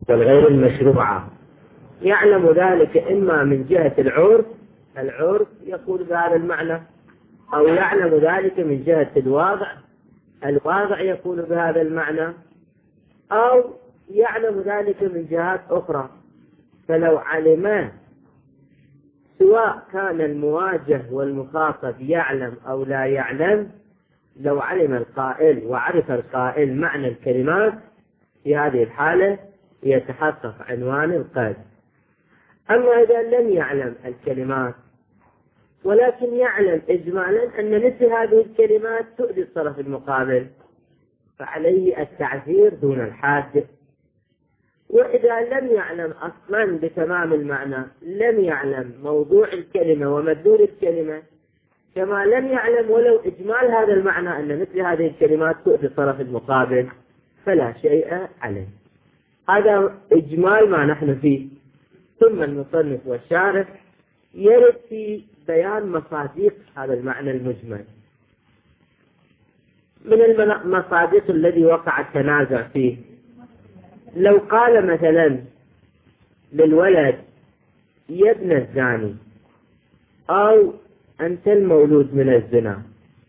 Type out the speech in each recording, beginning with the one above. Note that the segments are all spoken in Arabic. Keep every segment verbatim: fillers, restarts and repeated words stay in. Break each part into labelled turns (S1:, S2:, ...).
S1: والغير المشروعة. يعلم ذلك إما من جهة العرف، العرف يقول بهذا المعنى، أو يعلم ذلك من جهة الواضع، الواضع يقول بهذا المعنى، أو يعلم ذلك من جهات أخرى. فلو علم، سواء كان المواجه والمخاطب يعلم أو لا يعلم، لو علم القائل وعرف القائل معنى الكلمات، في هذه الحالة يتحقق عنوان القيد. أما إذا لم يعلم الكلمات ولكن يعلم إجمالا أن مثل هذه الكلمات تؤذي الطرف المقابل، فعليه التعذير دون الحاد. وإذا لم يعلم أصلا بتمام المعنى، لم يعلم موضوع الكلمة ومدلول الكلمة، كما لم يعلم ولو إجمال هذا المعنى أن مثل هذه الكلمات تؤذي الطرف المقابل، فلا شيء عليه. هذا إجمال ما نحن فيه. ثم المصنف والشارح يرد في بيان مصادق هذا المعنى المجمل. من المصادق الذي وقع التنازع فيه، لو قال مثلا للولد يا ابن الزاني أو أنت المولود من الزنا،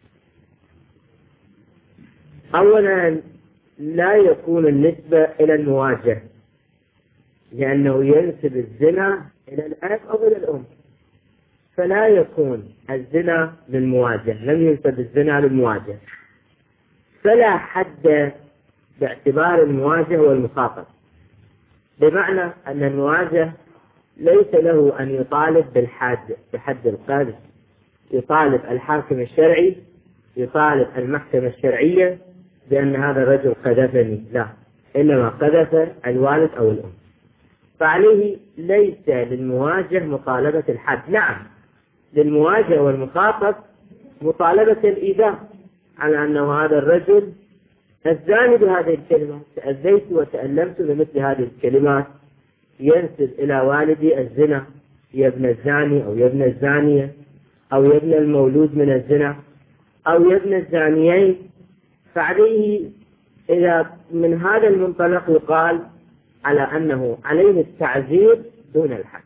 S1: أولا لا يكون النسبة إلى المواجه، لأنه ينسب الزنا إلى الأب أو إلى الأم، فلا يكون الزنا للمواجه، لم ينسب الزنا للمواجه، فلا حد باعتبار المواجه والمخاطب، بمعنى أن المواجه ليس له أن يطالب بالحد بحد القذف، يطالب الحاكم الشرعي، يطالب المحكمة الشرعية بأن هذا الرجل قذفني، لا، إنما قذف الوالد أو الأم. فعليه ليس للمواجه مطالبة الحد. نعم، للمواجه والمخاطب مطالبة الإيذاء، على أنه هذا الرجل الزاني بهذه الكلمات، تأذيت وتألمت بمثل هذه الكلمات، ينسب إلى والدي الزنا، يا ابن الزاني أو يا ابن الزانية أو يا ابن المولود من الزنا أو يا ابن الزانيين. فعليه إذا من هذا المنطلق يقال على أنه عليه التعذير دون الحد.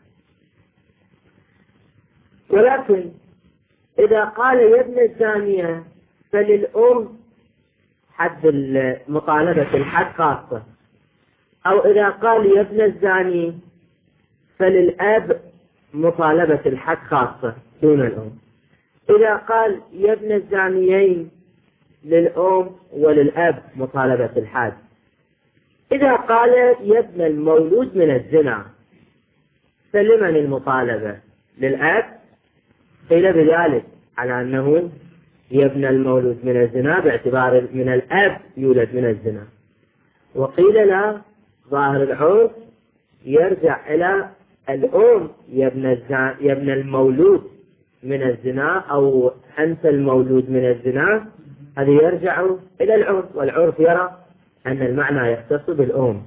S1: ولكن إذا قال يا ابن الزانية فللأم حد مطالبة الحد خاصة، أو إذا قال يا ابن الزاني فللأب مطالبة الحد خاصة دون الأم. إذا قال يا ابن الزانيين للأم وللأب مطالبة الحد. إذا قال يا ابن المولود من الزنا فلمن المطالبة؟ للأب؟ قيل بذلك على أنه يا ابن المولود من الزنا باعتبار من الأب يولد من الزنا، وقيل لا، ظاهر العرف يرجع إلى الأم، يا ابن الزنا يا ابن المولود من الزنا أو أنت المولود من الزنا، هذا يرجع إلى العرف، والعرف يرى أن المعنى يختص بالأم.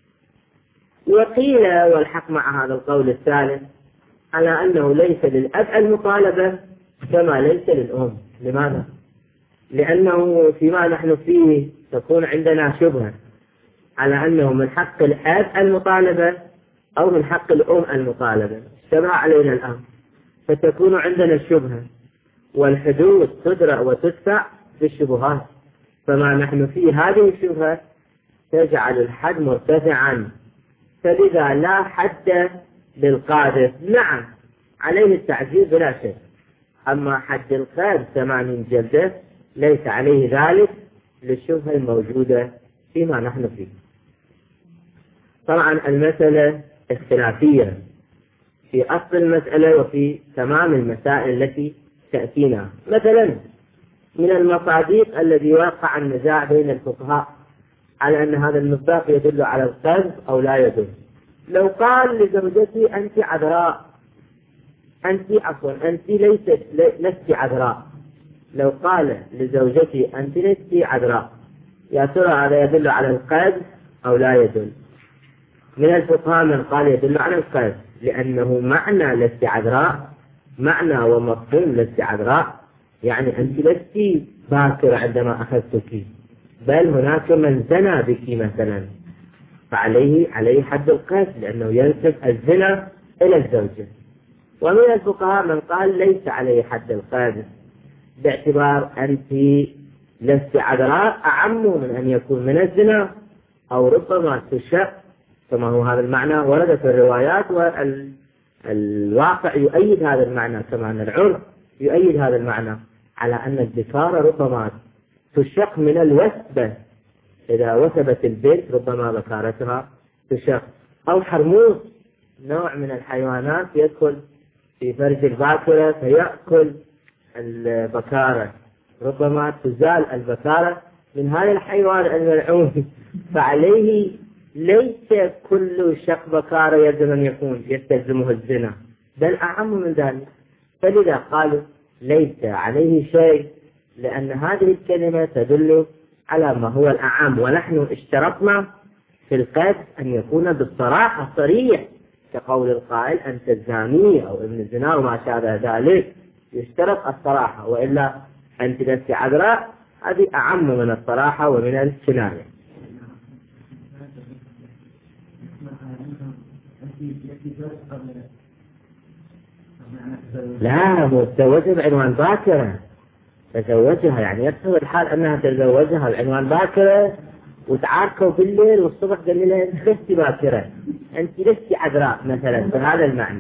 S1: وقيل والحق مع هذا القول الثالث على أنه ليس للأب المطالبة كما ليس للأم. لماذا؟ لأنه فيما نحن فيه تكون عندنا شبهة على أنه من حق الأب المطالبة أو من حق الأم المطالبة، اشتبه علينا الأمر، فتكون عندنا الشبهة، والحدود تدرأ وتدفع بالشبهات، فما نحن فيه هذه الشبهة تجعل الحد مرتفعا، فلذا لا حد للقاذف. نعم عليه التعذير بلا شك، أما حد القذف ثمانين جلدة ليس عليه ذلك للشبهة الموجودة فيما نحن فيه. طبعا المسألة اختلافية في أصل المسألة وفي تمام المسائل التي تأتينا. مثلا من المصادق الذي وقع النزاع بين الفقهاء على أن هذا المصداق يدل على القذف أو لا يدل. لو قال لزوجتي أنت عذراء، أنت عفوا أنت ليست لست عذراء، لو قال لزوجتي أنت لست عذراء، يا ترى هذا يدل على القذف أو لا يدل؟ من الفقهاء من قال يدل على القذف، لأنه معنى لست عذراء معنى ومفهوم لست عذراء، يعني أنت لست باكرة عندما أخذتك، بل هناك من زنى بك مثلا، فعليه عليه حد القذف لأنه ينسب الزنا إلى الزوجة. ومن الفقهاء من قال ليس عليه حد القذف باعتبار أنت لست عذراء أعم من أن يكون من الزنا، أو ربما تشق كما هو هذا المعنى ورد في الروايات، والواقع يؤيد هذا المعنى كما أن العرف يؤيد هذا المعنى على أن الذكارة ربما تشق من الوثبة، إذا وثبت البنت ربما بكارتها تشق، أو حرموس نوع من الحيوانات يدخل في فرج الباكرة فيأكل البكارة، ربما تزال البكارة من هذا الحيوان الملعون، فعليه ليس كل شق بكارة يلزم أن يكون يستلزمه الزنا، بل أعم من ذلك. فلذا قالوا ليس عليه شيء، لأن هذه الكلمة تدل على ما هو الأعم، ونحن اشترطنا في القذف أن يكون بالصراحة صريح، كقول القائل أنت الزاني أو ابن الزنا وما شابه ذلك، يشترط الصراحة، وإلا أنت لست عذراء، هذه أعم من الصراحة ومن الكناية. لا، هو تزوجها بعنوان باكرة، تزوجها يعني يقصد الحال أنها تزوجها بعنوان باكرة، وتعاركوا بالليل والصبح قال لها أنت لست باكرة، أنت لست عذراء مثلا، بهذا المعنى.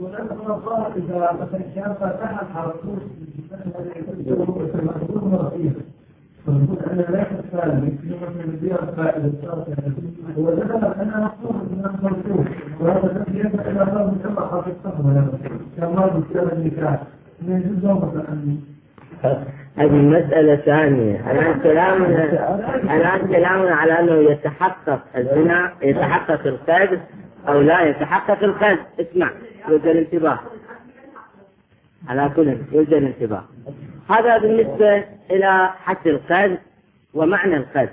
S1: هذه مسألة ثانية. الآن كلامنا الآن كلامنا على أنه يتحقق الزنا، يتحقق القذف أو لا يتحقق القذف. اسمع، يوجد الانتباه على كل يوجد الانتباه. هذا بالنسبة إلى حد القذف ومعنى القذف.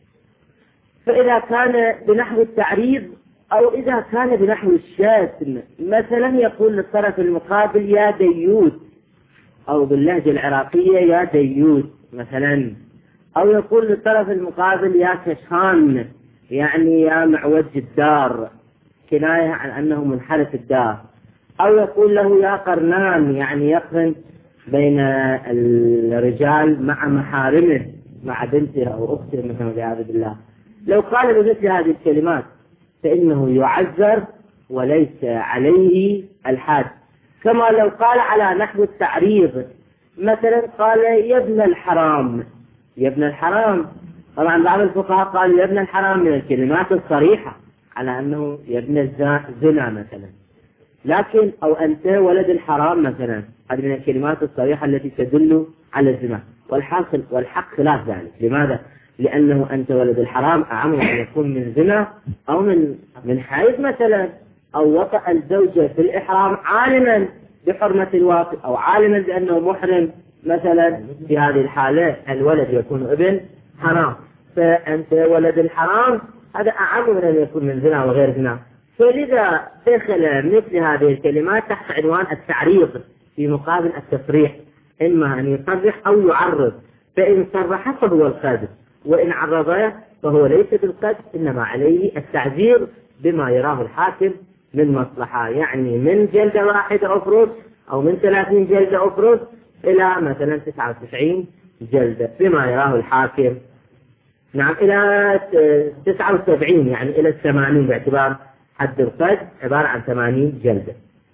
S1: فإذا كان بنحو التعريض أو إذا كان بنحو الشاتم، مثلا يقول للطرف المقابل يا ديوث، أو باللهجة العراقية يا ديوث مثلا، أو يقول للطرف المقابل يا كشخان، يعني يا معوج الدار، كناية عن أنه منحرف الدار، أو يقول له يا قرنان، يعني يقرن بين الرجال مع محارمه، مع بنته أو أخته مثلا والعياذ بالله. لو قال بمثل هذه الكلمات فإنه يعذر وليس عليه الحد، كما لو قال على نحو التعريض، مثلا قال يا ابن الحرام، يا ابن الحرام. طبعا بعض الفقهاء قالوا يا ابن الحرام من الكلمات الصريحة على أنه يا ابن الزنا مثلا، لكن أو أنت ولد الحرام مثلا، هذه من الكلمات الصريحة التي تدل على الزنا، والحق والحق خلاف ذلك. لماذا؟ لأنه أنت ولد الحرام أعم أن يكون من زنا أو من من حيض مثلا، أو وطأ الزوجة في الإحرام عالما بحرمة الواقع أو عالما بأنه محرم مثلا، في هذه الحالة الولد يكون ابن حرام، فأنت ولد الحرام هذا أعم من أن يكون من زنا وغير زنا. فلذا دخل مثل هذه الكلمات تحت عنوان التعريض في مقابل التصريح، إما أن يصرح أو يعرض، فإن صرح فهو القذف، وإن عرض فهو ليس بالقذف، إنما عليه التعذير بما يراه الحاكم من مصلحة، يعني من جلدة واحدة أفرد أو من ثلاثين جلدة أفرد إلى مثلا تسعة وتسعين جلدة بما يراه الحاكم، نعم إلى تسعة وسبعين يعني إلى الثمانين، باعتبار حد القذف عبارة عن ثمانين جلدة.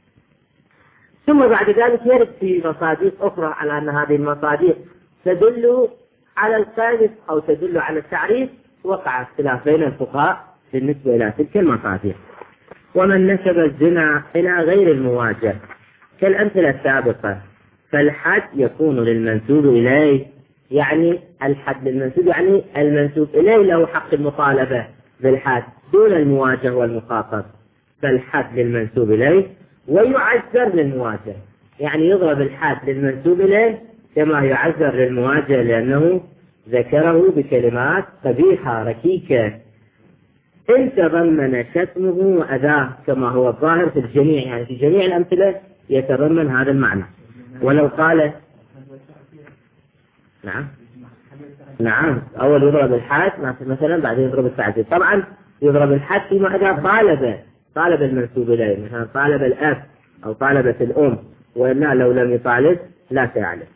S1: ثم بعد ذلك يرد في مصادق أخرى على أن هذه المصادق تدل على القذف أو تدل على التعريف، وقع اختلاف بين الفقهاء بالنسبة إلى تلك المصادق. ومن نسب الزنا إلى غير المواجه كالأمثلة السابقة فالحد يكون للمنسوب إليه، يعني الحد للمنسوب، يعني المنسوب إليه له حق المطالبة بالحد دون المواجه والمخاطب، فالحد للمنسوب إليه ويعذر للمواجه، يعني يضرب الحد للمنسوب إليه كما يعذر للمواجه، لأنه ذكره بكلمات قبيحة ركيكة إن تضمن شتمه وأذاه، كما هو الظاهر في الجميع، يعني في جميع الأمثلة يتضمن هذا المعنى. ولو قال نعم نعم، أول يضرب الحد مثلا بعدين يضرب التعزيز. طبعا يضرب الحد فيما إذا طالب طالب المنسوب إليه، مثلا طالب الأب أو طالبة الأم، وإلا لو لم يطالب لا سيعلم.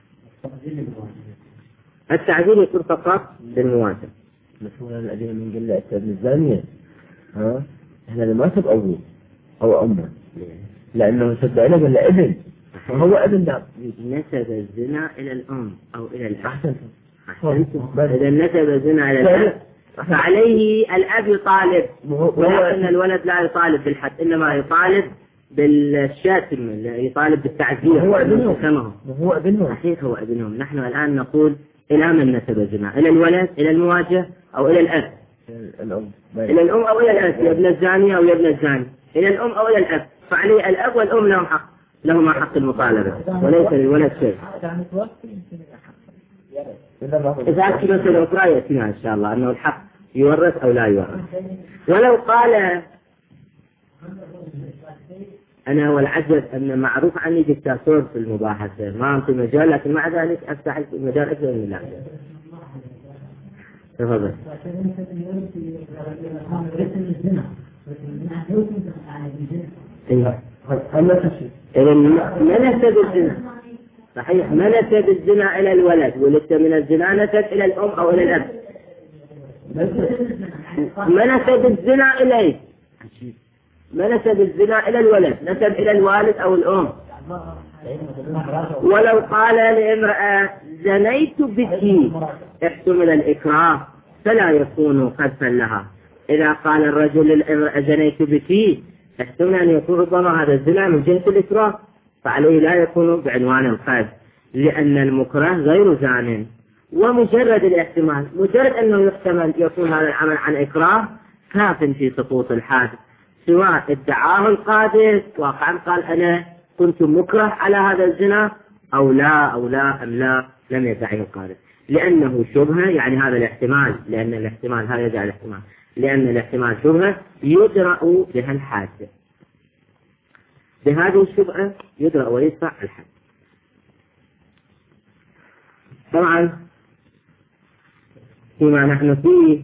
S1: التعزيز يكون فقط بالمواسب.
S2: مثلا الذين من قلة ابن الزانية ها احنا المواسب أبوه أو أمه لأنه سد له ولا ابن فهو ابن ده.
S1: نسب الزنا إلى الأم أو إلى الأب.
S2: أحسنتم.
S1: أحسنتم. إذا نسب الزنا إلى الأب فعليه الأب يطالب، ولكن الولد لا يطالب بالحد، إنما يطالب بالشاتم، يطالب بالتعزير.
S2: هو ابنهم. هو ابنهم.
S1: صحيح هو ابنهم. نحن الآن نقول إلى من نسب الزنا؟ إلى الولد، إلى المواجه، أو إلى الأب؟
S2: الأم.
S1: إلى الأم أو إلى الأب، يا ابن الزاني أو يا ابن الزاني، إلى الأم أو إلى الأب، فعليه الأب والأم لهم حق، لهما حق المطالبة، وليس للولد شيء. إذا أكد مثل أخرى يأتينا إن شاء الله أنه الحق يورث أو لا يورث. ولو قال أنا والعجب أن معروف عني دكتاتور في المباحثة، ما أعطي مجال، لكن مع ذلك أفتح المجال أكثر من الله. تفضل. إيه. إذا ما نسب الزنا، صحيح ما نسب الزنا إلى الولد، ولدت من الزنا نسب إلى الأم أو إلى الأب. ما نسب الزنا إليه، ما نسب الزنا إلى الولد، نسب إلى الوالد أو الأم. ولو قال لامرأة زنيت بك احتمل الإكراه فلا يكون قذفا لها. إذا قال الرجل للامرأة زنيت بك احتمل أن يكون ربما هذا الزنا من جهة الإكراه، فعليه لا يكون بعنوان القذف، لأن المكره غير زان. ومجرد الاحتمال، مجرد أنه يحتمل يكون هذا العمل عن إكراه كاف في سقوط الحاد، سواء ادعاه القاذف واقعا قال أنا كنت مكره على هذا الزنا أو لا أو لا أم لا لم يدعي القاذف، لأنه شبهة، يعني هذا الاحتمال، لأن الاحتمال هذا يدعي الاحتمال، لأن الاحتمال شبهة يدرأ بها الحاد، بهذه الشبهة يدرأ ويدفع الحد. طبعا فيما نحن فيه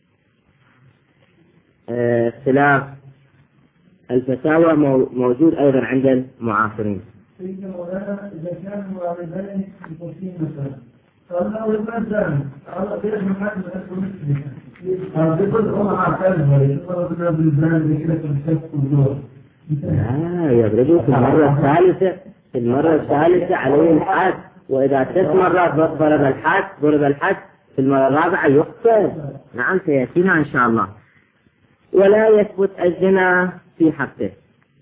S1: اختلاف الفتاوى موجود أيضا عند المعاصرين.
S3: إذا كان والدين يقصين مثلا قال له الإنسان قال كيف محمد أكون مسلم بيقول أم عاقلها يقول لنا بالبلد كيف تمسك وجوه
S1: لا يضربه في المرة الثالثة، في المرة الثالثة عليه الحد، وإذا ست مرات ضرب الحد ضرب الحد في المرة الرابعة يقتل. نعم سيأتينا إن شاء الله. ولا يثبت الزنا في حقه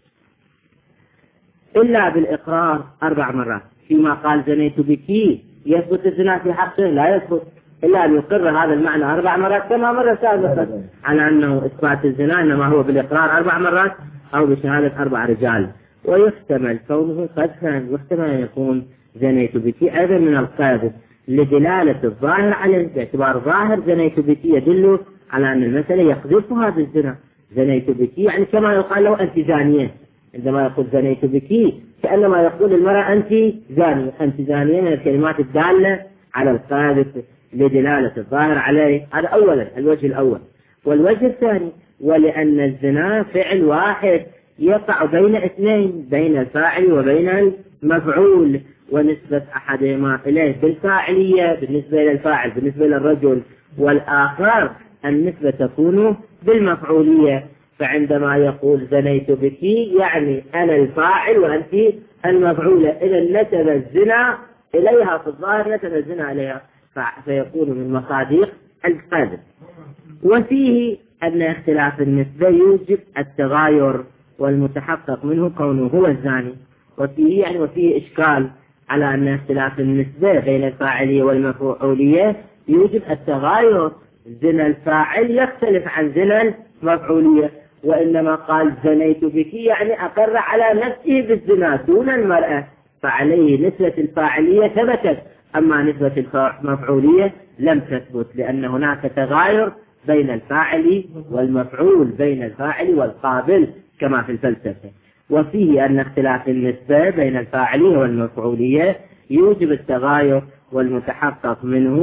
S1: إلا بالإقرار أربع مرات. فيما قال زنيت بك يثبت الزنا في حقه لا يثبت إلا أن يقر هذا المعنى أربع مرات، كما مرة سابقا على أنه إثبات الزنا إنما هو بالإقرار أربع مرات أو بشهادة أربع رجال. ويحتمل كونه قذفا، يحتمل أن يكون زنيت بك أيضا من القاذف لدلالة الظاهر عليه، باعتبار ظاهر زنيت بك يدل على أن المسألة يقذفها بالزنا. زنيت بك يعني كما يقال له أنت زانية، عندما يقول زنيت بك كأنما يقول المرأة أنت زانية، أنت زانية من الكلمات الدالة على القاذف لدلالة الظاهر عليه. هذا أولا الوجه الأول. والوجه الثاني ولأن الزنا فعل واحد يقع بين اثنين، بين الفاعل وبين المفعول، ونسبة أحدهما إليه بالفاعلية بالنسبة إلى الفاعل بالنسبة إلى الرجل، والآخر النسبة تكون بالمفعولية. فعندما يقول زنيت بك يعني أنا الفاعل وأنت المفعولة، إذا نسب الزنا إليها في الظاهر، نسب الزنا إليها فيكون من مصادق القذف. وفيه أن اختلاف النسبة يوجب التغاير، والمتحقق منه كونه هو الزاني. وفيه يعني وفيه إشكال على أن اختلاف النسبة بين الفاعلية والمفعولية يوجب التغاير، زنا الفاعل يختلف عن زنا المفعولية، وإنما قال زنيت بك يعني أقر على نفسه بالزنا دون المرأة، فعليه نسبة الفاعلية ثبتت، أما نسبة المفعولية لم تثبت، لأن هناك تغاير بين الفاعل والمفعول، بين الفاعل والقابل كما في الفلسفة. وفيه أن اختلاف النسبة بين الفاعلية والمفعولية يوجب التغاير، والمتحقق منه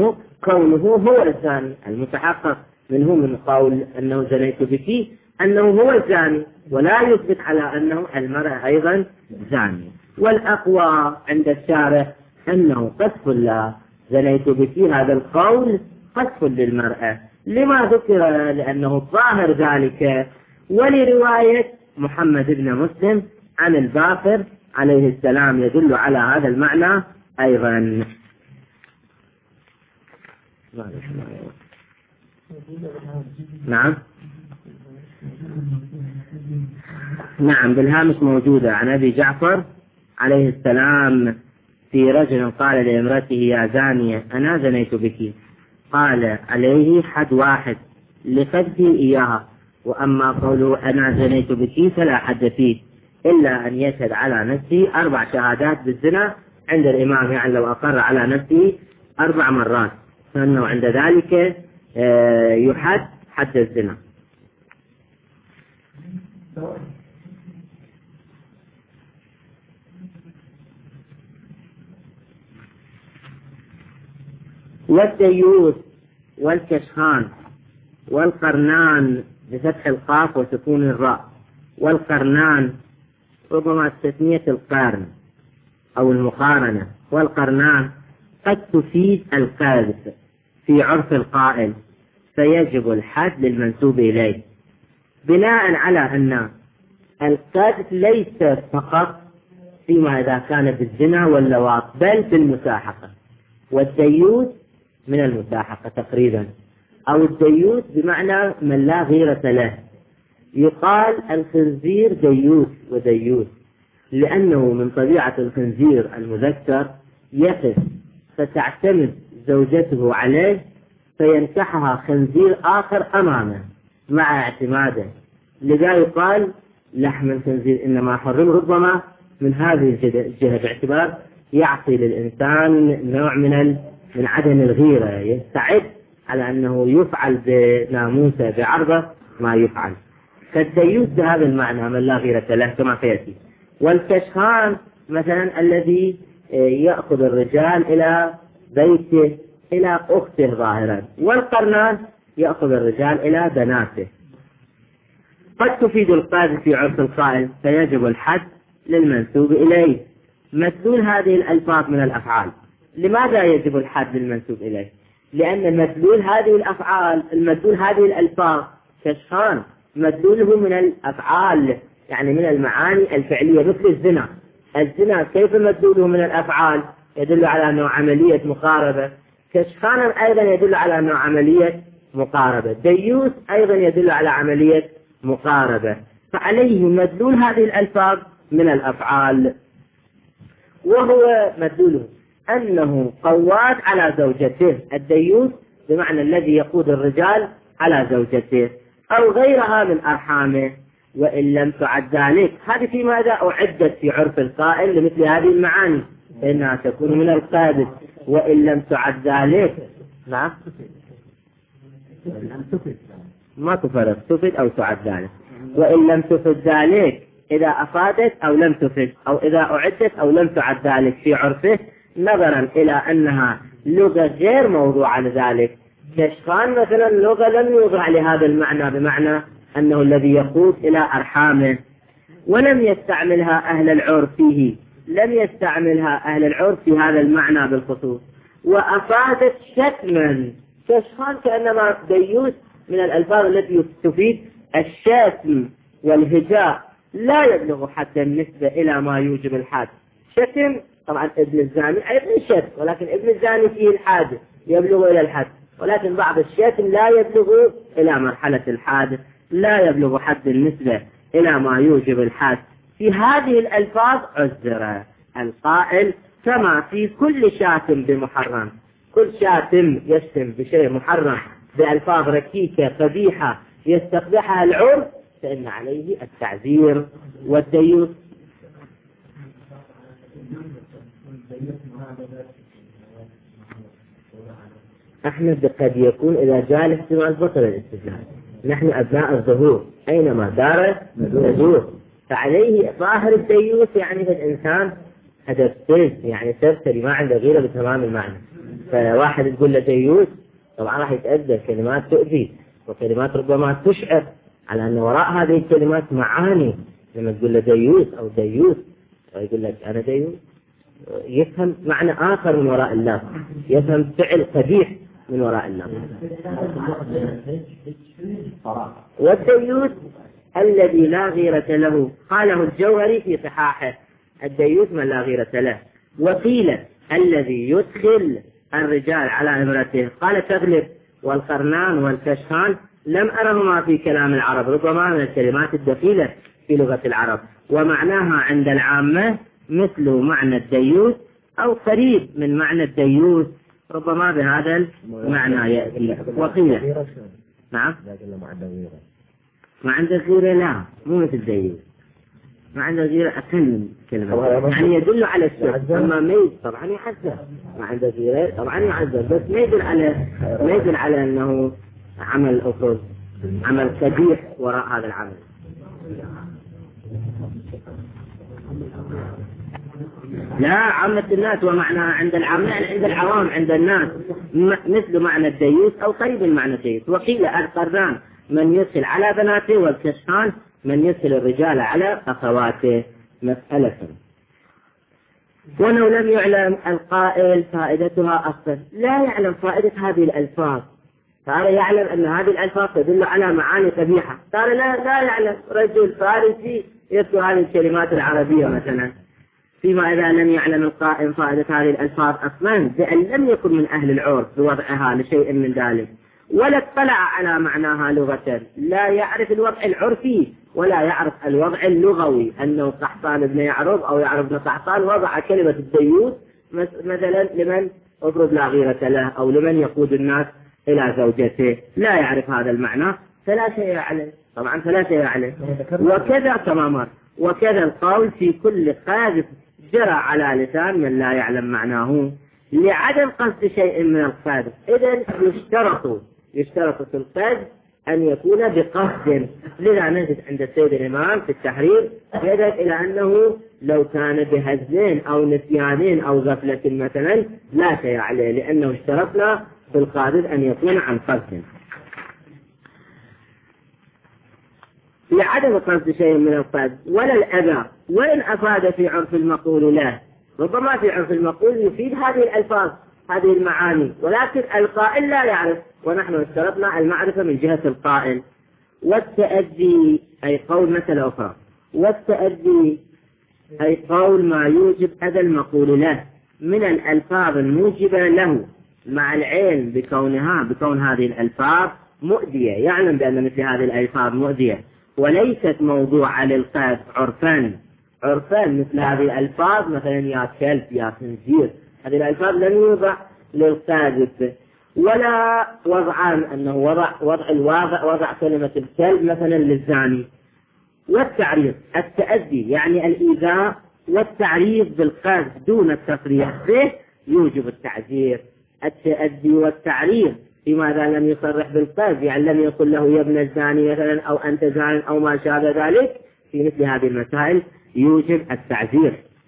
S1: كونه هو الزاني. المتحقق منه من قول أنه زنيت بك أنه هو الزاني، ولا يثبت على أنه المرأة أيضا زانية. والأقوى عند الشارع أنه قذف لا زنيت بك هذا القول قذف للمرأة. لما ذكر؟ لأنه ظاهر ذلك، ولرواية محمد بن مسلم عن الباقر عليه السلام يدل على هذا المعنى أيضا. نعم نعم بالهامش موجودة عن أبي جعفر عليه السلام في رجل قال لامرأته يا زانية أنا زنيت بك، قال عليه حد واحد لقذفه إياها، وأما قوله أنا زنيت بك فلا حد فيه إلا أن يشهد على نفسه أربع شهادات بالزنا عند الإمام، يعني لو أقر على نفسه أربع مرات فإنه عند ذلك يحد حد الزنا. والديوث والكشخان والقرنان بفتح القاف وسكون الراء، والقرنان ربما تسمية القرن أو المقارنة، والقرنان قد تفيد القذف في عرف القائل، فيجب الحد للمنسوب إليه، بناء على أن القذف ليس فقط فيما إذا كان بالزنا واللواط بل في المساحقة، والديوث من المساحقة تقريبا، أو الديوث بمعنى من لا غيرة له. يقال الخنزير ديوث وديوث لأنه من طبيعة الخنزير المذكر يقف فتعتمد زوجته عليه فينكحها خنزير آخر أمامه مع اعتماده، لذا يقال لحم الخنزير إنما حرم ربما من هذه الجهة باعتبار يعطي للإنسان نوع من من عدم الغيرة، يستعد على أنه يفعل بناموسه بعرضه ما يفعل. فالديوث بهذا المعنى من لا غيرة له كما سيأتي. والكشخان مثلا الذي يأخذ الرجال إلى بيته إلى أخته ظاهرا، والقرنان يأخذ الرجال إلى بناته. قد تفيد القاذف في عرف القائل فيجب الحد للمنسوب إليه. مدلول هذه الألفاظ من الأفعال. لماذا يجب الحد للمنسوب إليه؟ لأن مدلول هذه الأفعال المدلول هذه الألفاظ كشخان مدلوله من الأفعال، يعني من المعاني الفعلية مثل الزنا. الزنا كيف مدلوله من الأفعال؟ يدل على أنه عملية مقاربة. كشخان أيضا يدل على أنه عملية مقاربة. ديوث أيضا يدل على عملية مقاربة. فعليه مدلول هذه الألفاظ من الأفعال، وهو مدلوله أنه قواد على زوجته. الديوث بمعنى الذي يقود الرجال على زوجته أو غيرها من أرحامه، وإن لم تعد ذلك. هذه في ماذا أعدت في عرف القائل لمثل هذه المعاني، فإنها تكون من القاذف. وإن لم تعد ذلك نعم ما تفرق تفد أو تعد ذلك. وإن لم تفد ذلك إذا أفادت أو لم تفد، أو إذا أعدت أو لم تعد ذلك في عرفه، نظرا إلى أنها لغة غير موضوعة لذلك. كشخان مثلا لغة لم يوضع لهذا المعنى بمعنى أنه الذي يقود إلى أرحامه، ولم يستعملها أهل العرف فيه، لم يستعملها أهل العرف في هذا المعنى بالخصوص، وأفادت شتما. كشخان كأنما ديوث من الألفاظ التي تفيد الشتم والهجاء، لا يبلغ حتى النسبة إلى ما يوجب الحد. شتم طبعا ابن الزاني أيضا شتم، ولكن ابن الزاني فيه الحادث يبلغ إلى الحد، ولكن بعض الشتم لا يبلغ إلى مرحلة الحادث، لا يبلغ حد النسبة إلى ما يوجب الحد. في هذه الألفاظ عذر القائل كما في كل شاتم بمحرم. كل شاتم يشتم بشيء محرم بألفاظ ركيكة قبيحة يستقبحها العرف فإن عليه التعذير. والديوث أحمد قد يكون إذا جاء الاحتمال بطل الاستثناء. نحن أبناء الظهور أينما دار ندور، فعليه ظاهر الديوث يعني في الإنسان هذا السلس، يعني سبتري ما عنده غيره بتمام المعنى. فواحد تقول له ديوث طبعا راح يتأذى، كلمات تؤذي وكلمات ربما تشعر على أن وراء هذه الكلمات معاني. لما تقول له ديوث أو ديوث يقول لك أنا ديوث، يفهم معنى آخر من وراء اللفظ، يفهم فعل قبيح من وراء اللفظ. والديوث الذي لا غيرة له قاله الجوهري في صحاحه، الديوث من لا غيرة له. وقيل الذي يدخل الرجال على امرأته، قال تغلب والقرنان والكشخان لم أرهما في كلام العرب، ربما من الكلمات الدخيلة في لغة العرب، ومعناها عند العامة مثل معنى الديوث أو قريب من معنى الديوث، ربما بهذا المعنى يأتي. وقيل نعم ما عنده غيرة، لا مو مثل الديوث، ما عنده غيرة أقل كلمة، يعني يدل على الشر. أما ميز طبعا يحذر، ما عنده غيرة طبعا يحذر، بس ما يدل على ما يدل على أنه عمل أفضل، عمل قبيح وراء هذا العمل. لا عامة الناس، ومعناها عند العامة عند العوام عند الناس مثل معنى الديوث أو قريب من معنى الديوث. وقيل القرنان من يدخل على بناته، والكشخان من يدخل الرجال على أخواته. مسألة ولو لم يعلم القائل فائدتها أصلا، لا يعلم فائدة هذه الألفاظ، صار يعلم أن هذه الألفاظ تدل على معاني قبيحة، صار لا لا يعلم رجل فارسي يذكر هذه الكلمات العربية مثلا، فيما إذا لم يعلم القائل فائدة هذه الألفاظ أصلا بأن لم يكن من أهل العرف بوضعها لشيء من ذلك، ولا اطلع على معناها لغة، لا يعرف الوضع العرفي ولا يعرف الوضع اللغوي، أنه قحطان بن يعرب أو يعرف بن قحطان وضع كلمة الديوث مثلا لمن أضرب لا غيرة له أو لمن يقود الناس إلى زوجته، لا يعرف هذا المعنى فلا شيء عليه، طبعا فلا شيء عليه. وكذا كما مر، وكذا القول في كل قاذف جرى على لسان من لا يعلم معناه لعدم قصد شيء من القاذف. إذن يشترط يشترط في القذف أن يكون بقصد، لذا نجد عند السيد الإمام في التحرير يدل إلى أنه لو كان بهزين أو نسيانين أو غفلة مثلا لا شيء عليه، لأنه اشترطنا في القاذف أن يكون عن قصد. لعدم قصد شيء من القذف ولا الأذى، وإن أفاد في عرف المقول له، ربما في عرف المقول يفيد هذه الألفاظ هذه المعاني، ولكن القائل لا يعرف، ونحن اشترطنا المعرفة من جهة القائل. والتأدي أي قول مثل أخرى، والتأدي أي قول ما يوجب أذى المقول له من الألفاظ الموجبة له، مع العلم بكونها بكون هذه الألفاظ مؤذية، يعلم بأن مثل هذه الألفاظ مؤذية وليست موضوعة للقذف عرفا عرفا مثل هذه الألفاظ مثلا يا كلب يا خنزير، هذه الألفاظ لم يوضع للقاذف، ولا وضعان أنه وضع وضع الواضع وضع كلمة الكلب مثلا للزاني. والتعريض التأذي يعني الإيذاء، والتعريض بالقذف دون التصريح به يوجب التعذير. التأذي والتعريض لماذا لم يصرح بالقذف، يعني لم يقل له يا ابن الزاني مثلا أو أنت زان أو ما شابه ذلك، في مثل هذه المسائل يوجب التعذير،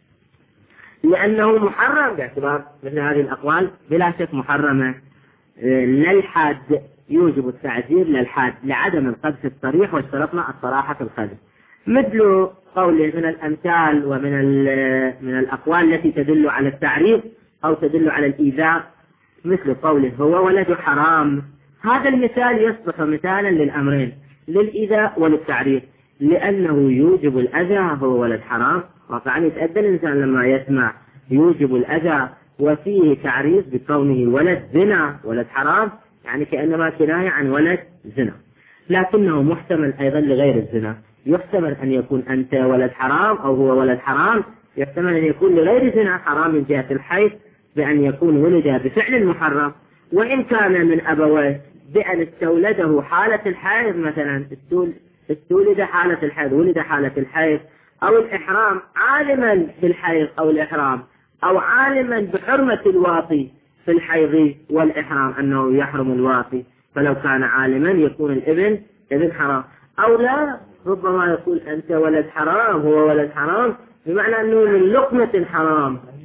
S1: لأنه محرم باعتبار مثل هذه الأقوال بلا شك محرمة للحد، يوجب التعذير للحد لعدم القذف الصريح، واشترطنا الصراحة في القذف. مثل قوله من الأمثال ومن من الأقوال التي تدل على التعريض أو تدل على الإيذاء، مثل قوله هو ولد حرام، هذا المثال يصبح مثالا للأمرين للإيذاء وللتعريض، لأنه يوجب الأذى هو ولد حرام، وطبعا يتأذى الإنسان لما يسمع يوجب الأذى، وفيه تعريض بكونه ولد زنا ولد حرام، يعني كأنما كناية عن ولد زنا، لكنه محتمل أيضا لغير الزنا، يحتمل أن يكون أنت ولد حرام أو هو ولد حرام، يحتمل أن يكون لغير زنا حرام من جهة الحيض بأن يكون ولد بفعل محرم، وإن كان من أبويه بأن استولده حالة الحيض مثلا استولد حالة الحيض ولد حالة الحيض أو الإحرام عالما بالحيض أو الإحرام، أو عالما بحرمة الواطي في الحيض والإحرام أنه يحرم الواطي، فلو كان عالما يكون الابن ابن حرام، أو لا ربما يقول أنت ولد حرام هو ولد حرام بمعنى أنه من لقمة حرام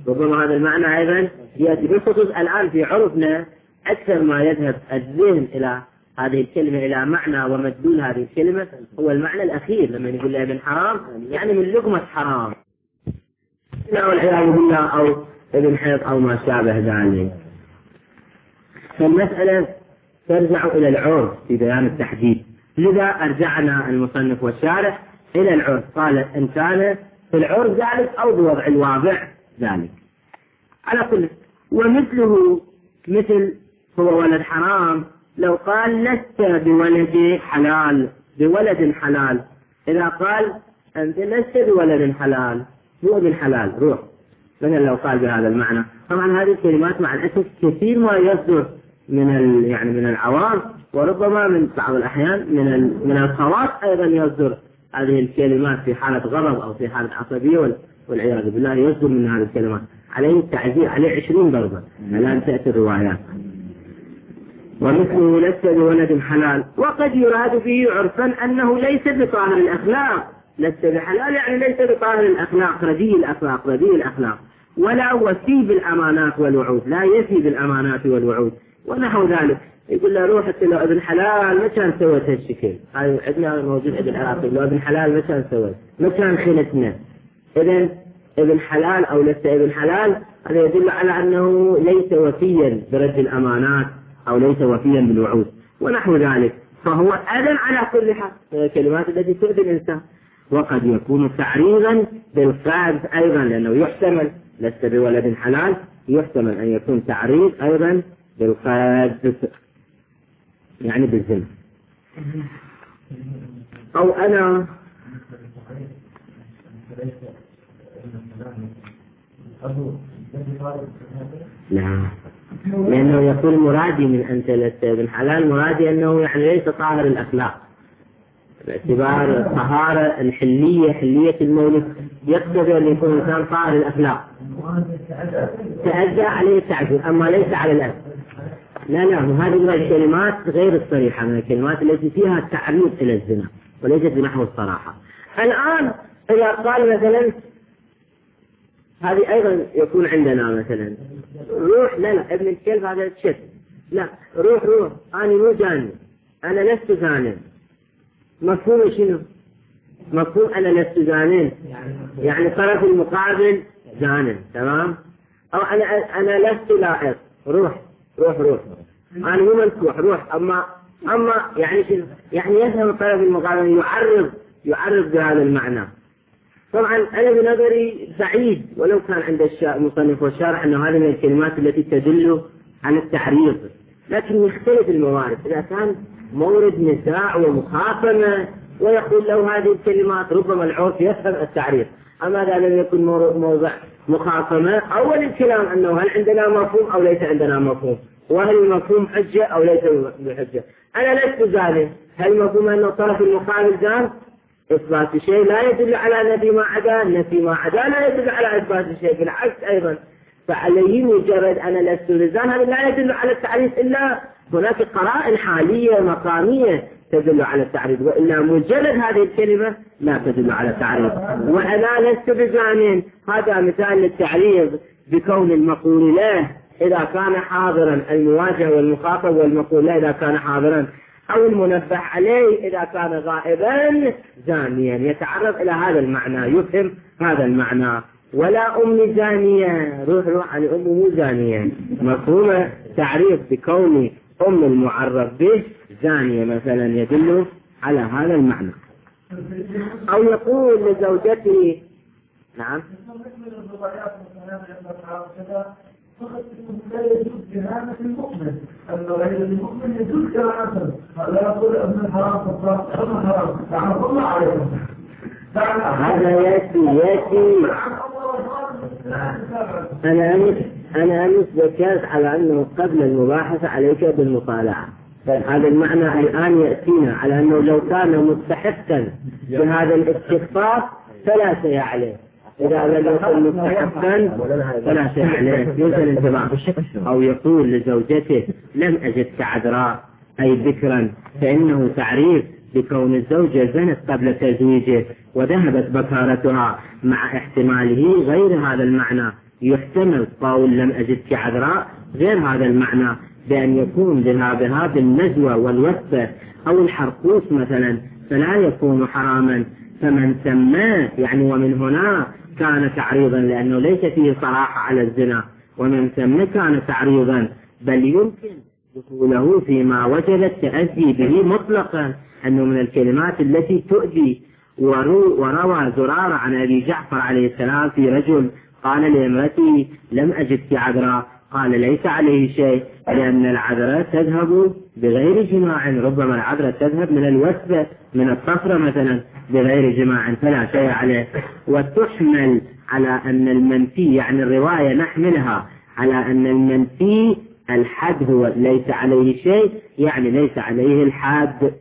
S1: ربما هذا المعنى أيضا يأتي بالخصوص الآن في عرفنا أكثر ما يذهب الذهن إلى هذه الكلمة إلى معنى ومدلول هذه الكلمة هو المعنى الأخير لما يقول له ابن حرام يعني من لقمة حرام أو العياذ بالله أو ابن حيض أو ما شابه ذلك. فالمسألة ترجع إلى العرف في بيان التحديد، لذا أرجعنا المصنف والشارح إلى العرف، قال إن كان في العرف ذلك أو بوضع الواضع ذلك على كل. ومثله مثل هو ولد حرام لو قال لست بولد حلال بولد حلال، إذا قال أنت لست بولد حلال هو ابن حلال روح، مثلا لو قال بهذا المعنى. طبعا هذه الكلمات مع الأسف كثير ما يصدر من ال... يعني من العوام، وربما من بعض الأحيان من ال... من الخواص أيضا يصدر هذه الكلمات في حالة غضب أو في حالة عصبية والعياذ بالله يصدر من هذه الكلمات، عليه التعزير عليه عشرين ضربة الآن تأتي الروايات. ومثله لست بولد حلال، وقد يراد به عرفا أنه ليس بطاهر الأخلاق، لست بحلال يعني ليس بطاهر الأخلاق رديء الأخلاق رديء الأخلاق، ولا وفي بالأمانات والوعود، لا يفي بالأمانات والوعود ونحو ذلك. يقول له روح لو ابن حلال ما كان سويت هالشكل، هاي عندنا موجود ابن العراقي لو ابن حلال ما كان سويت ما كان خلتنا. إذن ابن حلال أو لست ابن حلال هذا يدل على أنه ليس وفيا برد الأمانات أو ليس وفيا بالوعود ونحو ذلك، فهو أذن على كل حال الكلمات التي تؤذي الإنسان. وقد يكون تعريضا بالقاذف أيضا، لأنه يحتمل لست بولد حلال يحتمل أن يكون تعريض أيضا بالقاذف يعني بالزنا. أو أنا لا، لأنه يقول مرادي من أنت لست ابن حلال مرادي أنه يعني ليس طاهر الأخلاق باعتبار الطهارة الحلية حلية المولد يقتضي أن يكون إنسان طاهر الأخلاق، تأذى عليه التعذير أما ليس على الأذى. لا لا هذه الكلمات غير الصريحة من الكلمات التي فيها تعريض إلى الزنا وليست بنحو الصراحة. الآن إذا قال مثلا هذه أيضا يكون عندنا مثلا روح لا لا ابن الكلب هذا الشك لا روح روح أنا مو جاني أنا لست زانٍ. مفهوم شنو؟ مفهوم أنا لست زانٍ يعني طرف المقابل زانٍ تمام؟ أو أنا أنا لست لائق روح روح روح أنا مو مسكوح روح. أما أما يعني شنو؟ يعني يفهم الطرف المقابل يعرض يعرض بهذا المعنى. طبعا أنا بنظري سعيد ولو كان عند المصنف والشارح أنه هذه من الكلمات التي تدل على التعريض، لكن يختلف الموارد. إذا كان مورد نزاع ومخاصمة ويقول له هذه الكلمات ربما العرف يفهم التعريض، أما إذا لم يكن موضع مخاصمة أول الكلام أنه هل عندنا مفهوم أو ليس عندنا مفهوم، وهل المفهوم حجة أو ليس بحجة. أنا لست زانٍ هل مفهوم أنه طرف المقابل زان؟ إثبات شيء لا يدل على نفي ما عدا، نفي ما عدا لا يدل على إثبات شيء، بالعكس أيضا. فعليه مجرد أنا لست لزان هذا لا يدل على التعريف إلا هناك قرائن حالية مقامية تدل على التعريف، وإلا مجرد هذه الكلمة لا تدل على التعريف. وأنا لست بزان هذا مثال للتعريض بكون المقول له إذا كان حاضرا المواجه والمخاطب والمقول له إذا كان حاضرا أو المنبه عليه إذا كان غائبا زانيا، يتعرض إلى هذا المعنى يفهم هذا المعنى. ولا أم زانية روح روح عن أم مو زانية، مفهوم تعريف بكون أم المعرف به زانية مثلا يدل على هذا المعنى. أو يقول لزوجته نعم
S3: فقط لا يجوز جهالة المؤمن، أنه غير المؤمن يجوز جهالته. لا يقول ابن الحرام فقط ابن الحرام تعرف الله عليكم
S1: هذا يأتي يأتي أنا أمس أنا أمس ذكرت على أنه قبل المباحثة عليك بالمطالعة، هذا المعنى الآن يأتينا على أنه لو كان مستحقا بهذا الاستخفاف فلا شيء عليه، إذا لم يكن مستحقا فلا شيء عليه يوجد الانتباه. أو يقول لزوجته لم أجدك عذراء أي ذكرا، فإنه تعريف بكون الزوجة زنت قبل تزويجه وذهبت بكارتها مع احتماله غير هذا المعنى يحتمل قول لم أجدك عذراء غير هذا المعنى، بأن يكون ذهابها بالنزوة والوثبة أو الحرقوس مثلا فلا يكون حراما. فمن سماه يعني ومن هنا كان تعريضا، لأنه ليس فيه صراحة على الزنا، ومن سماه كان تعريضا، بل يمكن دخوله فيما وجد التأذي به مطلقا، أنه من الكلمات التي تؤذي. وروى زرارة عن أبي جعفر عليه السلام في رجل قال لامرأتي لم أجدك عذراء، قال ليس عليه شيء، لأن العذراء تذهب بغير جماع، ربما العذراء تذهب من الوثبة من الطفرة مثلا بغير جماع فلا شيء عليه. وتحمل على أن المنفي يعني الرواية نحملها على أن المنفي الحد هو ليس عليه شيء، يعني ليس عليه الحد،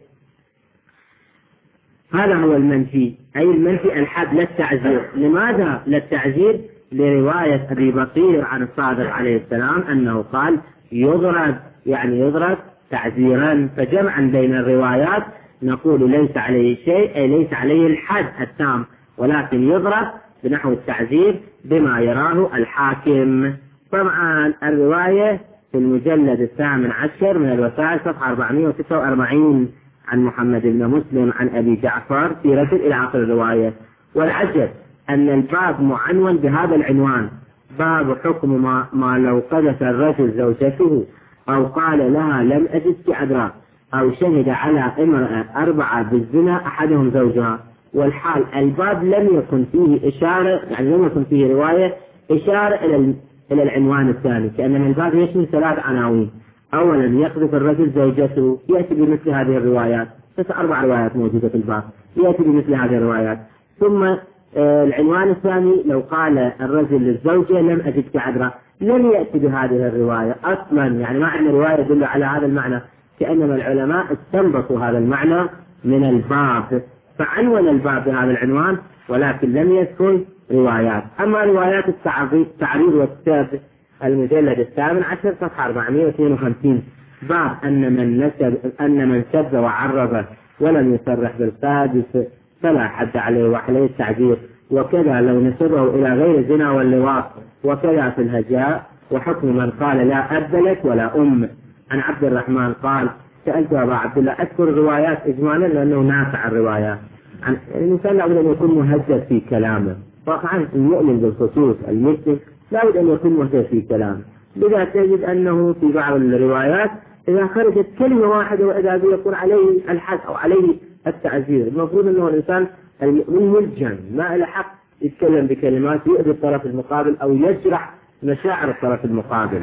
S1: هذا هو المنفي، أي المنفي الحد لا التعزير. لماذا لا التعزير؟ لرواية أبي بصير عن الصادق عليه السلام أنه قال يضرب، يعني يضرب تعزيرا. فجمعا بين الروايات نقول ليس عليه شيء أي ليس عليه الحد التام، ولكن يضرب بنحو التعزير بما يراه الحاكم. طبعا الرواية في المجلد الثامن عشر من الوسائل صفحة أربعمائة وستة وأربعين عن محمد بن مسلم عن أبي جعفر في رجل إلى آخر الرواية. والعجب أن الباب معنون بهذا العنوان: باب حكم ما, ما لو قذف الرجل زوجته أو قال لها لم أجدك عذراء أو شهد على امرأة أربعة بالزنا أحدهم زوجها. والحال الباب لم يكن فيه إشارة، يعني لم يكن فيه رواية إشارة إلى إلى العنوان الثاني، كأن الباب يشمل ثلاث عناوين: أولا يقذف الرجل زوجته، يأتي بمثل هذه الروايات، بس أربع روايات موجودة في الباب يأتي بمثل هذه الروايات. ثم آه العنوان الثاني لو قال الرجل للزوجة لم أجدك عذراء، لم يأتي بهذه الرواية أصلا، يعني ما عندنا رواية تدل على هذا المعنى، كأنما العلماء استنبطوا هذا المعنى من الباب، فعنون الباب بهذا العنوان ولكن لم يذكر روايات. أما روايات التعريض والكتاب المجلد الثامن عشر صفحة أربعمائة واثنين وخمسين: باب أن من نسب أن من سب وعرض ولم يصرح بالقذف فلا حد عليه وعليه التعذير، وكذا لو نسبه إلى غير الزنا واللواط، وكذا في الهجاء. وحكم من قال لا أب لك ولا أم. عن عبد الرحمن قال سألت أبا عبد الله، أذكر الروايات إجمالا لأنه نافع الروايات. عن الإنسان لابد أن يكون مهذب في كلامه، طبعا المؤمن بالخصوص المسلم لابد أن يكون مهذب في كلامه. لذا تجد أنه في بعض الروايات إذا خرجت كلمة واحدة وإذا يكون عليه الحد أو عليه التعزير، المفروض أنه الإنسان المؤمن ملجم ما له حق يتكلم بكلمات يؤذي الطرف المقابل أو يجرح مشاعر الطرف المقابل.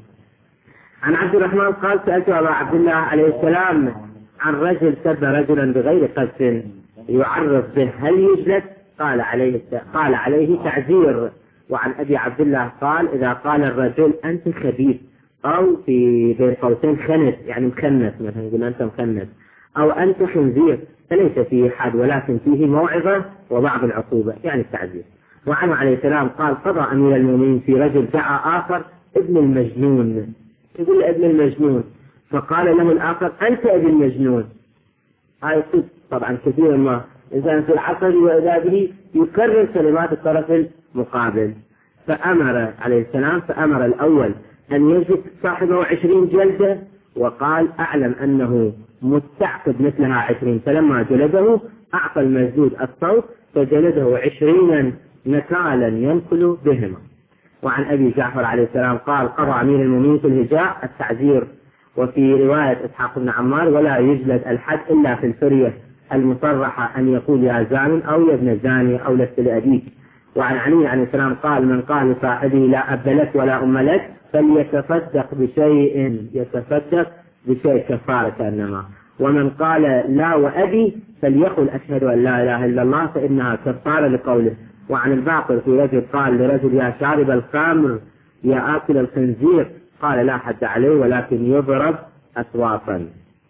S1: عن عبد الرحمن قال سألت أبا عبد الله عليه السلام عن رجل سب رجلا بغير قذف يعرف به هل يجلد؟ قال عليه قال عليه تعزير. وعن أبي عبد الله قال إذا قال الرجل أنت خبيث أو في بين قوسين خنث يعني مخنث، مثلا يقول أنت مخنث، أو أنت خنزير، فليس فيه حد ولكن فيه موعظة وبعض العقوبة يعني التعزير. وعنه عليه السلام قال قضى أمير المؤمنين في رجل دعا آخر ابن المجنون، يقول ابن المجنون، فقال له الآخر أنت ابن المجنون. هاي صدق طبعا كثيرا ما إنسان في العصر وإذا به يكرر كلمات الطرف المقابل. فأمر عليه السلام فأمر الأول أن يجلد صاحبه عشرين جلدة، وقال أعلم أنه مستعقد مثلها عشرين، فلما جلده أعطى المجلود الصوت فجلده عشرين نكالا ينقل بهما. وعن أبي جعفر عليه السلام قال قضى أمير المؤمنين في الهجاء التعزير. وفي رواية إسحاق بن عمار ولا يجلد الحد إلا في الفرية المصرحة أن يقول يا زان أو يا ابن زاني أو لست لأبيك. وعن علي عليه السلام قال من قال لصاحبه لا أب لك ولا أم لك فليتصدق بشيء، يتصدق بشيء كفارة إنما. ومن قال لا وأبي فليقل أشهد أن لا إله إلا الله فإنها كفارة لقوله. وعن الباقر في رجل قال لرجل يا شارب الخمر يا آكل الخنزير، قال لا حد عليه ولكن يضرب أسواقا.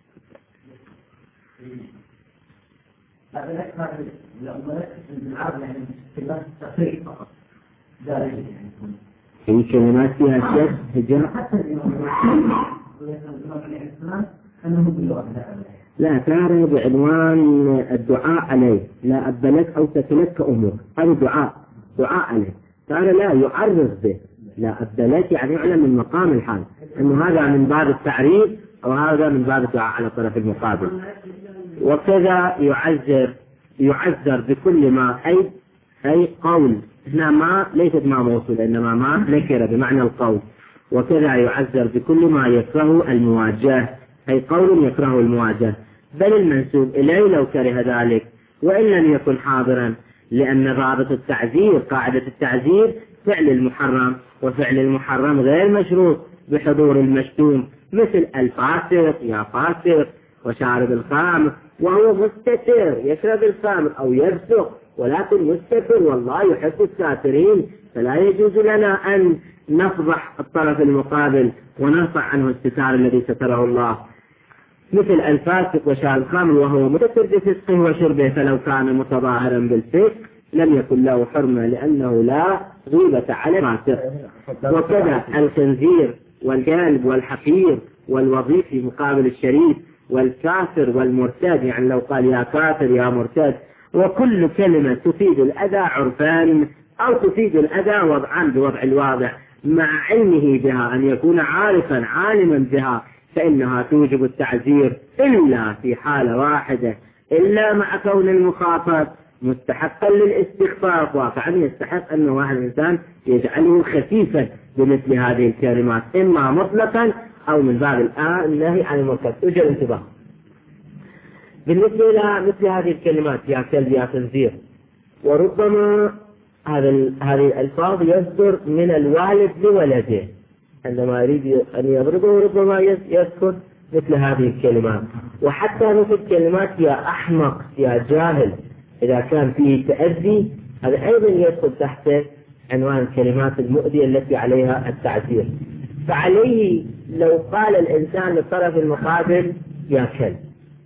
S1: في كلمات فيها شك هجرة لا تارى بعنوان الدعاء عليه لا أب لك أو تتلك أمور، هذا دعاء دعاء عليه، صار لا يعرض به، لا الدلالة يعني يعلم من مقام الحال أنه هذا من باب التعريف أو هذا من باب الدعاء على الطرف المقابل. وكذا يعذر يعذر بكل ما أي أي قول، هنا ما ليست ما موصول إنما ما نكرة بمعنى القول. وكذا يعذر بكل ما يكره المواجهة، أي قول يكره المواجهة، بل المنسوب إليه لو كره ذلك وإن لم يكن حاضرا، لأن ضابط التعذير قاعدة التعذير فعل المحرم، وفعل المحرم غير مشروط بحضور المشتوم، مثل الفاسق يا فاسق وشارب الخمر وهو مستتر يشرب الخمر أو يفسق ولكن مستتر والله يحب الساترين، فلا يجوز لنا أن نفضح الطرف المقابل ونرفع عنه الستار الذي ستره الله. مثل الفاسق وشارب الخمر وهو مستتر بفسقه وشربه، فلو كان متظاهرا بالفسق لم يكن له حرمة لأنه لا غيبة على الفاسق. وكذا الخنزير والكلب والحقير والوظيف في مقابل الشريف والكافر والمرتد، يعني لو قال يا كافر يا مرتد، وكل كلمة تفيد الأذى عرفان أو تفيد الأذى وضعا بوضع الواضع مع علمه بها، أن يكون عارفا عالما بها، فإنها توجب التعذير إلا في حالة واحدة، إلا مع كون المخاطب مستحقا للاستخفاف، واقعا يستحق أن واحد الإنسان يجعله خفيفا بمثل هذه الكلمات، إما مطلقا أو من باب الآن النهي عن المنكر. أجل انتباه بالنسبة إلى مثل هذه الكلمات يا كلب يا خنزير، وربما هذا هذه الألفاظ يصدر من الوالد لولده عندما يريد أن يضربه، ربما يذكر مثل هذه الكلمات. وحتى مثل كلمات يا أحمق يا جاهل إذا كان فيه تأذي، هذا أيضا يدخل تحت عنوان الكلمات المؤذية التي عليها التعذير. فعليه لو قال الإنسان للطرف المقابل يا كلب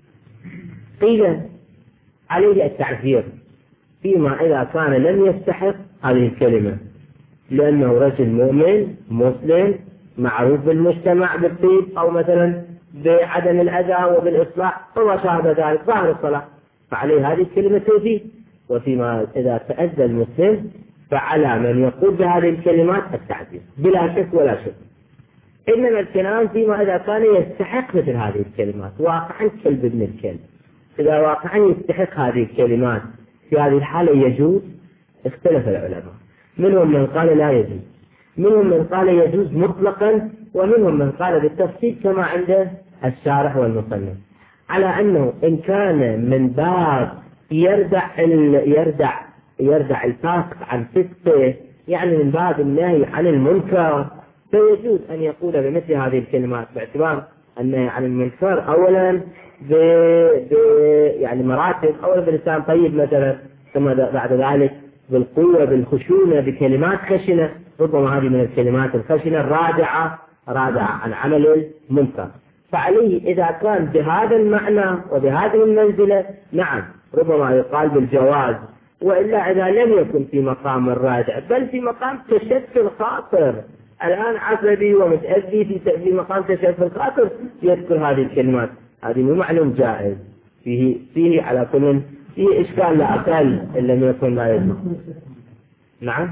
S1: قيل عليه التعذير، فيما إذا كان لم يستحق هذه الكلمة، لأنه رجل مؤمن مسلم معروف بالمجتمع بالطيب أو مثلا بعدم الأذى وبالإصلاح وما شابه ذلك ظاهر الصلاح، فعليه هذه الكلمة توفي. وفيما إذا تأذى المسلم فعلى من يقول بهذه الكلمات التعذير بلا شك ولا شك. إنما الكلام فيما إذا كان يستحق مثل هذه الكلمات، واقعا كلب ابن الكلب إذا واقعا يستحق هذه الكلمات، في هذه الحالة يجوز. اختلف العلماء، منهم من قال لا يجوز، منهم من قال يجوز مطلقا، ومنهم من قال بالتفصيل كما عند الشارح والمصنف، على أنه إن كان من باب يردع يردع يردع الفاسق عن فسقه، يعني من باب النهي عن المنكر، فيجوز أن يقول بمثل هذه الكلمات، باعتبار النهي عن المنكر أولا ب... ب... يعني مراتب، أولا باللسان طيب مثلا، ثم بعد ذلك بالقوة بالخشونة بكلمات خشنة، ربما هذه من الكلمات الخشنة الرادعة رادعة عن عمل المنكر. فعليه إذا كان بهذا المعنى وبهذه المنزلة نعم ربما يقال بالجواز، وإلا إذا لم يكن في مقام الرادع بل في مقام تشفي الخاطر، الآن عصبي ومتأذي في مقام تشفي الخاطر يذكر هذه الكلمات، هذه مو معلوم جائز، فيه فيه على كل فيه إشكال لا أقل إن لم يكن لا يجوز. نعم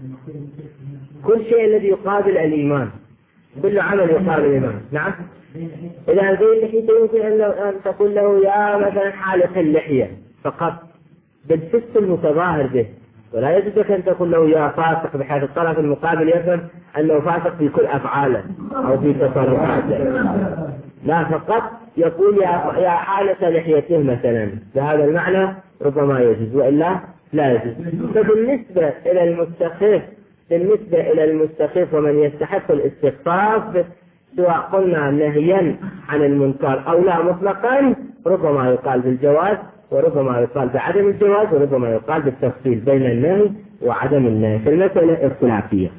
S1: كل شيء الذي يقابل الإيمان، كل عمل يقابل الإيمان. نعم إذا هذه اللحية يمكن أن تقول له يا مثلا حالق اللحية فقط بالفسق المتظاهر به، ولا يجوز أن تقول له يا فاسق بحيث الطرف المقابل يفهم أنه فاسق في كل أفعاله أو في تصرفاته، لا فقط يقول يا يا حالق لحيته مثلا، بهذا المعنى ربما يجوز وإلا لا يجوز. فبالنسبة إلى المستخف بالنسبة إلى المستخف ومن يستحق الاستخفاف، سواء قلنا نهيا عن المنكر أو لا مطلقا، ربما يقال بالجواز وربما يقال بعدم الجواز وربما يقال بالتفصيل بين النهي وعدم النهي، في المسألة اختلافية،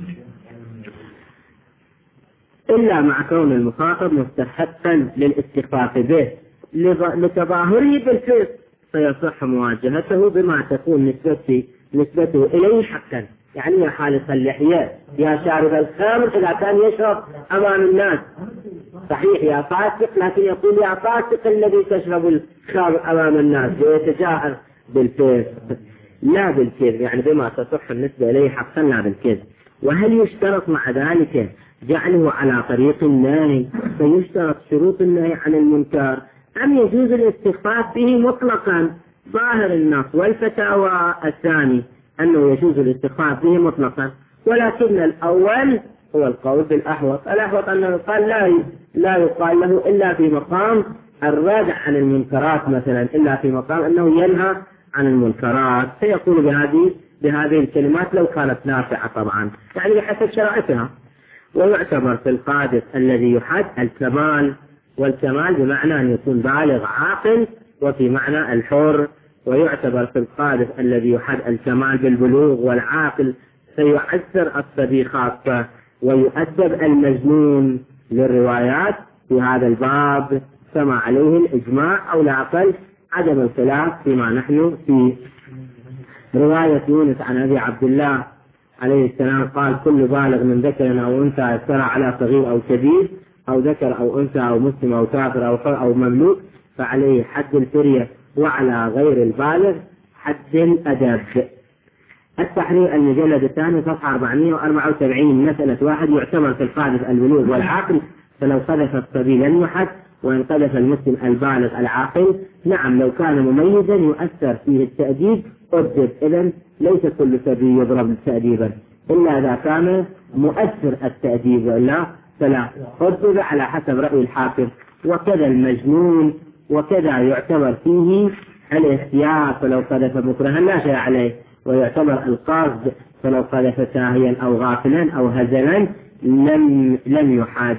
S1: إلا مع كون المخاطب مستحقا للاستخفاف به لتظاهره بالفسق، فيصح مواجهته بما تكون نسبته نسبته إليه حقا، يعني يا حالق اللحية يا شارب الخمر إذا كان يشرب أمام الناس صحيح يا فاسق، لكن يقول يا فاسق الذي تشرب الخمر أمام الناس ويتجاهر بالفسق. لا بالكذب، يعني بما تصح النسبة إليه حقا لا بالكذب. وهل يشترط مع ذلك جعله على طريق النهي فيشترط شروط النهي عن المنكر، أم يجوز الاستخفاف به مطلقا؟ ظاهر النص والفتاوى الثاني أنه يجوز الاستخفاف به مطلقا، ولكن الأول هو القول بالأحوط. الأحوط أنه قال لا لا يقال له إلا في مقام الردع عن المنكرات مثلا، إلا في مقام أنه ينهى عن المنكرات، فيقول بهذه بهذه الكلمات لو كانت نافعة طبعا، يعني بحسب شرائطها. ويعتبر في القاذف الذي يحد الكمال، والكمال بمعنى أن يكون بالغ عاقل، وفي معنى الحر. ويعتبر في القاذف الذي يحد الكمال بالبلوغ والعاقل، فيعثر الصبي خاصة، ويؤدب المجنون للروايات في هذا الباب كما عليه الإجماع أو لا أقل عدم الخلاف فيما نحن فيه. رواية يونس عن أبي عبد الله عليه السلام قال: كل بالغ من ذكر أو أنثى افترى على صغير أو كبير أو ذكر أو أنثى أو مسلم أو كافر أو حر أو مملوك فعليه حد الفرية، وعلى غير البالغ حد الأدب. التحرير المجلد الثاني صفحة أربعمائة وأربعة وسبعين مسألة واحد: يعتبر في القاذف البلوغ والعاقل، فلو قذف الصبي لم يحد، وإن قذف المسلم البالغ العاقل نعم لو كان مميزا يؤثر فيه التأديب أدب. إذن ليس كل صبي يضرب تأديبا إلا إذا كان مؤثر التأديب، وإلا فلا أدب على حسب رأي الحاكم. وكذا المجنون، وكذا يعتبر فيه الاختيار، فلو قذف مكرها لا شيء عليه، ويعتبر القصد، فلو قذف ساهيا أو غافلا أو هزلا لم لم يحد.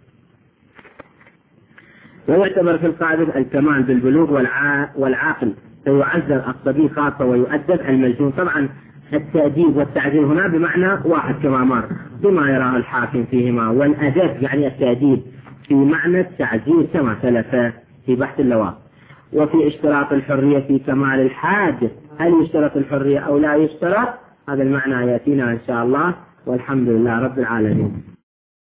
S1: ويعتبر في القاذف الكمال بالبلوغ والعاقل، فيعزل الصبي خاصة ويؤدب المجنون. طبعا التأديب والتعزير هنا بمعنى واحد كما مر بما يراه الحاكم فيهما، والأدب يعني التأديب في معنى التعزير كما سلف في بحث اللواء. وفي اشتراط الحرية في كمال الحاد، هل يشترط الحرية أو لا يشترط؟ هذا المعنى يأتينا إن شاء الله، والحمد لله رب العالمين.